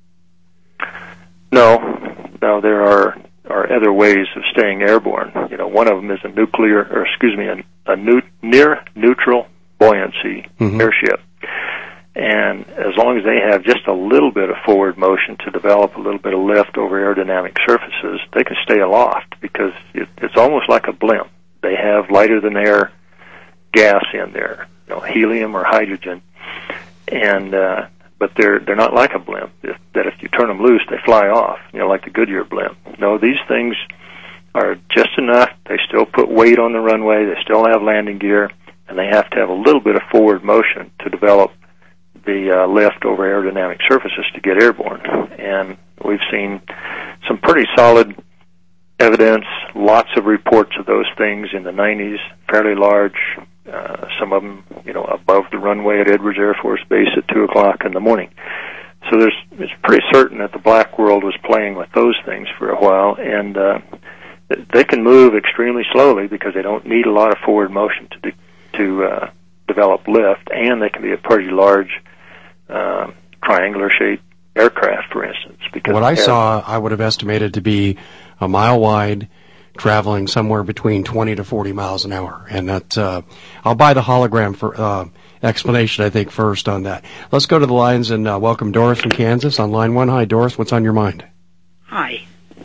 No, no, there are are other ways of staying airborne. You know, one of them is a nuclear, or excuse me, a, a nu- near neutral buoyancy mm-hmm. airship. And as long as they have just a little bit of forward motion to develop a little bit of lift over aerodynamic surfaces, they can stay aloft, because it, it's almost like a blimp. They have lighter than air gas in there, you know, helium or hydrogen, and uh, but they're they're not like a blimp. If, that if you turn them loose, they fly off, you know, like the Goodyear blimp. No, these things are just enough. They still put weight on the runway. They still have landing gear, and they have to have a little bit of forward motion to develop the uh, lift over aerodynamic surfaces to get airborne. And we've seen some pretty solid evidence, lots of reports of those things in the nineties, fairly large, uh, some of them, you know, above the runway at Edwards Air Force Base at two o'clock in the morning. So there's, it's pretty certain that the black world was playing with those things for a while, and uh, they can move extremely slowly because they don't need a lot of forward motion to de- to uh, develop lift, and they can be a pretty large uh, triangular-shaped aircraft, for instance. Because what I saw, I would have estimated to be a mile wide, traveling somewhere between twenty to forty miles an hour. And that, uh, I'll buy the hologram for uh, explanation, I think, first on that. Let's go to the lines and uh, welcome Doris from Kansas on line one. Hi, Doris. What's on your mind? Hi.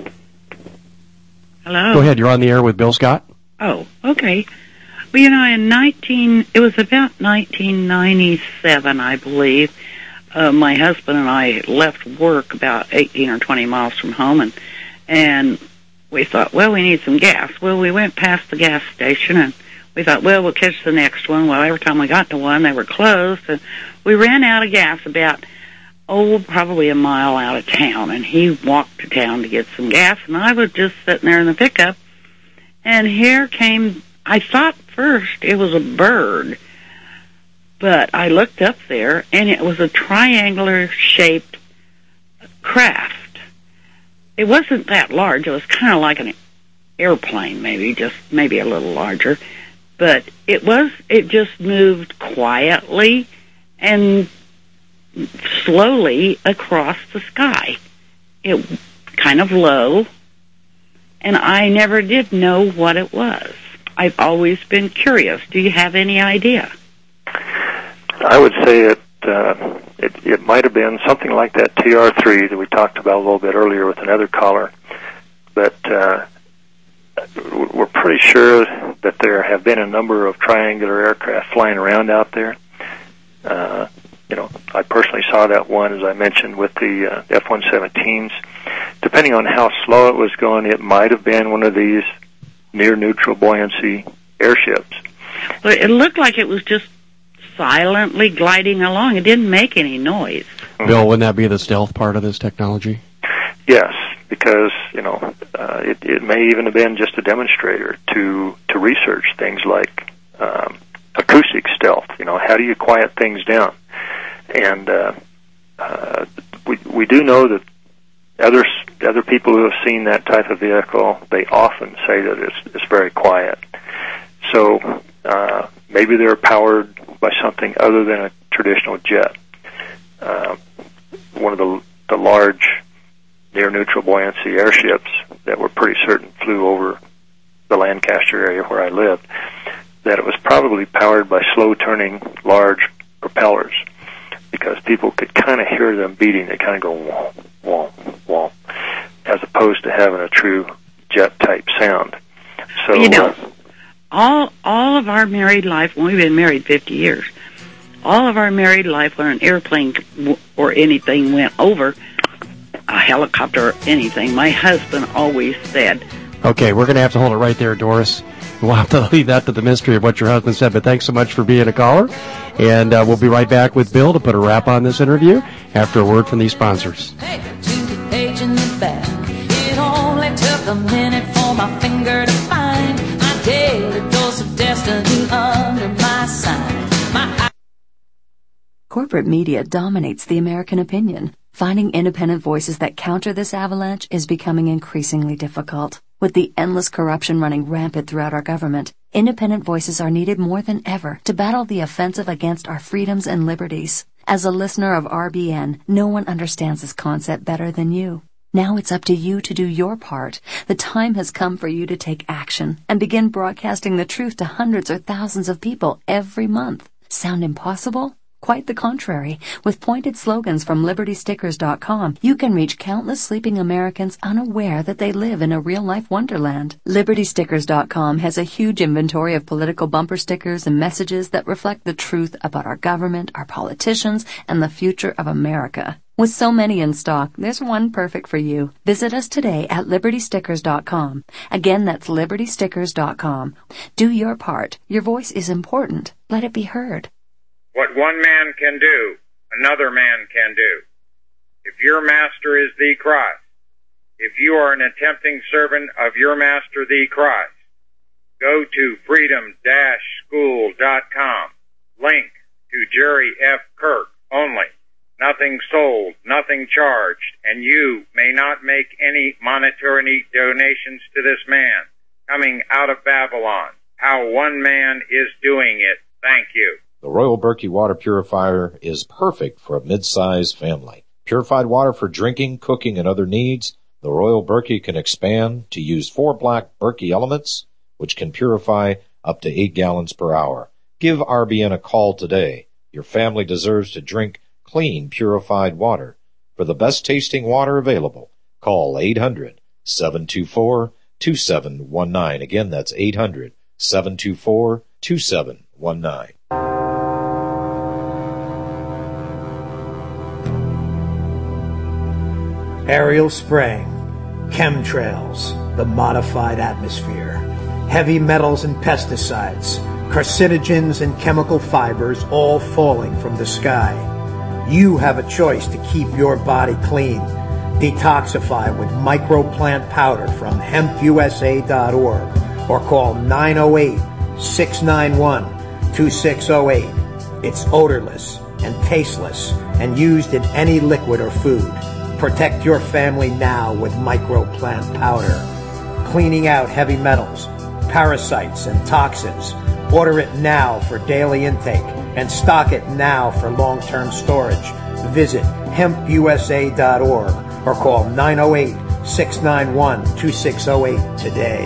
Hello. Go ahead. You're on the air with Bill Scott. Oh, okay. Well, you know, in nineteen, it was about nineteen ninety-seven, I believe. Uh, my husband and I left work about eighteen or twenty miles from home, and and we thought, well, we need some gas. Well, we went past the gas station, and we thought, well, we'll catch the next one. Well, every time we got to one, they were closed, and we ran out of gas about, oh, probably a mile out of town, and he walked to town to get some gas, and I was just sitting there in the pickup, and here came, I thought first it was a bird, but I looked up there, and it was a triangular-shaped craft. It wasn't that large. It was kind of like an airplane, maybe, just maybe a little larger. But it was, it just moved quietly and slowly across the sky. It kind of low, and I never did know what it was. I've always been curious. Do you have any idea? I would say it uh, it, it might have been something like that T R three that we talked about a little bit earlier with another caller, but uh, we're pretty sure that there have been a number of triangular aircraft flying around out there. Uh, you know, I personally saw that one, as I mentioned, with the uh, F one seventeens. Depending on how slow it was going, it might have been one of these near neutral buoyancy airships. Well, it looked like it was just silently gliding along. It didn't make any noise. Bill, wouldn't that be the stealth part of this technology? Yes, because, you know, uh, it, it may even have been just a demonstrator to, to research things like um, acoustic stealth. You know, how do you quiet things down? and uh, uh, we we do know that other other people who have seen that type of vehicle, they often say that it's it's very quiet. So uh, maybe they're powered by something other than a traditional jet. Uh, one of the the large near neutral buoyancy airships that we're pretty certain flew over the Lancaster area where I lived, that it was probably powered by slow turning large propellers, because people could kind of hear them beating. They kind of go wah, wah, wah, as opposed to having a true jet type sound. So you know, uh, all all of our married life, when we've been married fifty years, all of our married life, when an airplane or anything went over, a helicopter or anything, my husband always said, Okay, we're going to have to hold it right there, Doris. We'll have to leave that to the mystery of what your husband said, but thanks so much for being a caller. And uh, we'll be right back with Bill to put a wrap on this interview after a word from these sponsors. Hey, to the page in the back. It only took a minute for my finger to find my daily dose of destiny under my sign. My Corporate media dominates the American opinion. Finding independent voices that counter this avalanche is becoming increasingly difficult. With the endless corruption running rampant throughout our government, independent voices are needed more than ever to battle the offensive against our freedoms and liberties. As a listener of R B N, no one understands this concept better than you. Now it's up to you to do your part. The time has come for you to take action and begin broadcasting the truth to hundreds or thousands of people every month. Sound impossible? Quite the contrary. With pointed slogans from Liberty Stickers dot com, you can reach countless sleeping Americans unaware that they live in a real-life wonderland. Liberty Stickers dot com has a huge inventory of political bumper stickers and messages that reflect the truth about our government, our politicians, and the future of America. With so many in stock, there's one perfect for you. Visit us today at Liberty Stickers dot com. Again, that's Liberty Stickers dot com. Do your part. Your voice is important. Let it be heard. What one man can do, another man can do. If your master is the Christ, if you are an attempting servant of your master the Christ, go to freedom dash school dot com. Link to Jerry F. Kirk only. Nothing sold, nothing charged, and you may not make any monetary donations to this man coming out of Babylon. How one man is doing it. Thank you. The Royal Berkey Water Purifier is perfect for a mid-sized family. Purified water for drinking, cooking, and other needs. The Royal Berkey can expand to use four black Berkey elements, which can purify up to eight gallons per hour. Give R B N a call today. Your family deserves to drink clean, purified water. For the best tasting water available, call eight hundred, seven two four, two seven one nine. Again, that's eight hundred, seven two four, two seven one nine. Aerial spraying, chemtrails, the modified atmosphere, heavy metals and pesticides, carcinogens and chemical fibers all falling from the sky. You have a choice to keep your body clean. Detoxify with microplant powder from hemp U S A dot org or call nine oh eight, six nine one, two six oh eight. It's odorless and tasteless and used in any liquid or food. Protect your family now with microplant powder. Cleaning out heavy metals, parasites, and toxins. Order it now for daily intake and stock it now for long-term storage. Visit hemp U S A dot org or call nine oh eight, six nine one, two six oh eight today.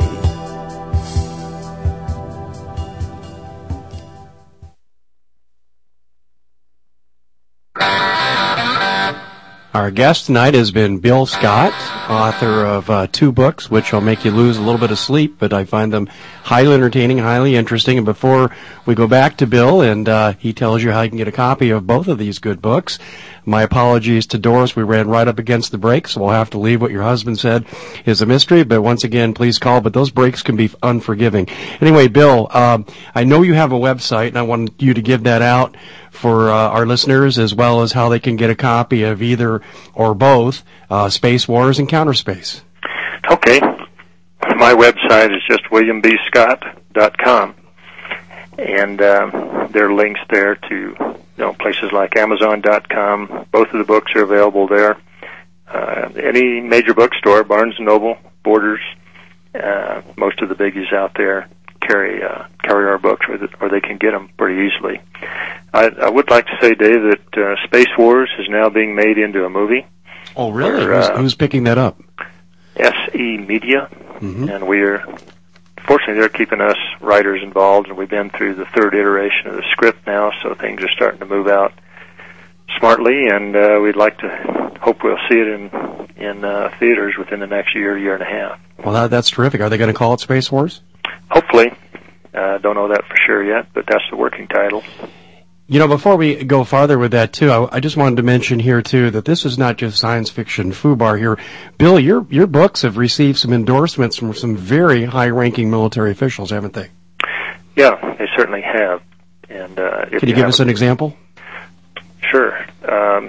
Our guest tonight has been Bill Scott, author of uh, two books, which will make you lose a little bit of sleep, but I find them highly entertaining, highly interesting. And before we go back to Bill, and uh, he tells you how you can get a copy of both of these good books, my apologies to Doris. We ran right up against the break, so we'll have to leave what your husband said is a mystery. But once again, please call. But those breaks can be unforgiving. Anyway, Bill, um, I know you have a website, and I want you to give that out for uh, our listeners, as well as how they can get a copy of either or both uh, Space Wars and Counterspace. Okay. My website is just william b scott dot com. and um, there are links there to you know places like Amazon dot com. Both of the books are available there. Uh, any major bookstore, Barnes and Noble, Borders, uh, most of the biggies out there carry uh, carry our books, or, the, or they can get them pretty easily. I, I would like to say, Dave, that uh, Space Wars is now being made into a movie. Oh, really? Where, uh, who's, who's picking that up? S E Media, mm-hmm. and we're fortunately they're keeping us writers involved, and we've been through the third iteration of the script now, so things are starting to move out smartly, and uh, we'd like to hope we'll see it in in uh, theaters within the next year, year and a half. Well, that, that's terrific. Are they going to call it Space Wars? Hopefully. Uh, don't know that for sure yet, but that's the working title. You know, before we go farther with that, too, I, I just wanted to mention here, too, that this is not just science fiction foobar here. Bill, your your books have received some endorsements from some very high-ranking military officials, haven't they? Yeah, they certainly have. And uh, if Can you, you give us an example? Sure. Um,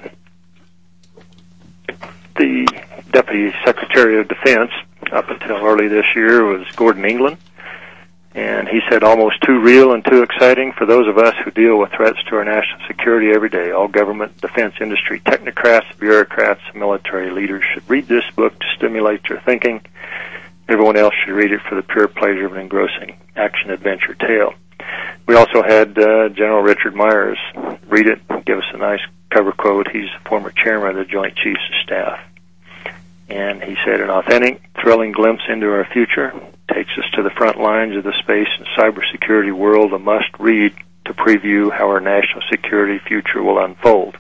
the Deputy Secretary of Defense, up until early this year, was Gordon England. And he said, almost too real and too exciting for those of us who deal with threats to our national security every day. All government, defense industry, technocrats, bureaucrats, and military leaders should read this book to stimulate your thinking. Everyone else should read it for the pure pleasure of an engrossing action-adventure tale. We also had uh, General Richard Myers read it, give us a nice cover quote. He's the former chairman of the Joint Chiefs of Staff. And he said, an authentic, thrilling glimpse into our future takes us to the front lines of the space and cybersecurity world, a must-read to preview how our national security future will unfold.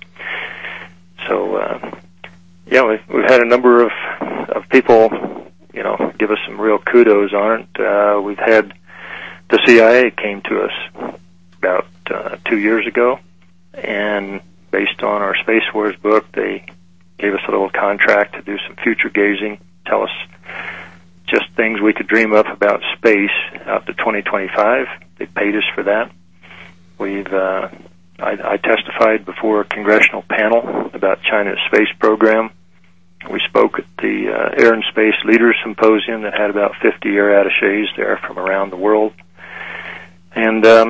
So, uh, yeah, we've, we've had a number of, of people, you know, give us some real kudos on it. Uh, we've had the C I A came to us about uh, two years ago, and based on our Space Wars book, they gave us a little contract to do some future gazing, tell us just things we could dream up about space out to twenty twenty-five. They paid us for that. We've uh, I, I testified before a congressional panel about China's space program. We spoke at the uh, Air and Space Leaders Symposium that had about fifty air attaches there from around the world. And, um,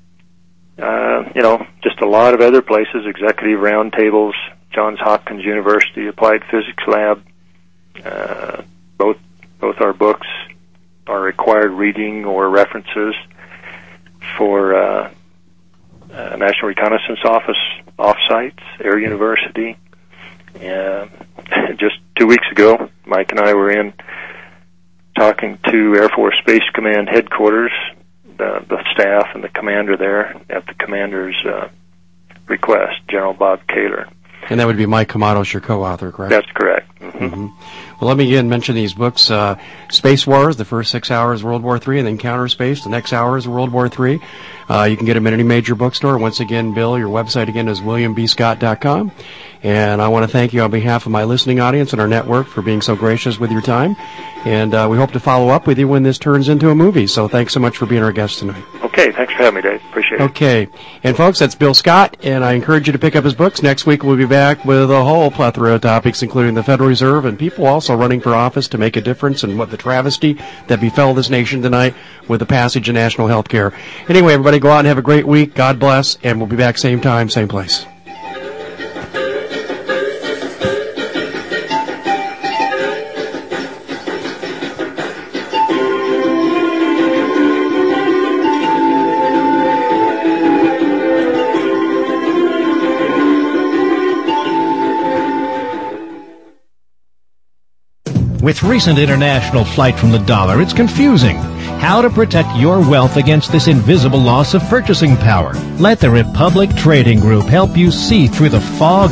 uh, you know, just a lot of other places, executive roundtables, Johns Hopkins University Applied Physics Lab. Uh, both both our books are required reading or references for uh, uh, National Reconnaissance Office offsites, Air University. Uh, just two weeks ago, Mike and I were in talking to Air Force Space Command headquarters, the, the staff and the commander there at the commander's uh, request, General Bob Kaler. And that would be Mike Kamados, your co-author, correct? That's correct. Mm-hmm. Mm-hmm. Well, let me again mention these books. Uh, Space Wars, the first six hours, World War Three, and then Counter Space, the next hour is World War Three. Uh, you can get them in any major bookstore. Once again, Bill, your website again is william b scott dot com. And I want to thank you on behalf of my listening audience and our network for being so gracious with your time. And uh, we hope to follow up with you when this turns into a movie. So thanks so much for being our guest tonight. Okay, thanks for having me, Dave. Appreciate it. Okay. And folks, that's Bill Scott, and I encourage you to pick up his books. Next week we'll be back with a whole plethora of topics, including the Federal Reserve and people also running for office to make a difference and what the travesty that befell this nation tonight with the passage of national health care. Anyway, everybody go out and have a great week. God bless, and we'll be back same time, same place. With recent international flight from the dollar, it's confusing. How to protect your wealth against this invisible loss of purchasing power. Let the Republic Trading Group help you see through the fog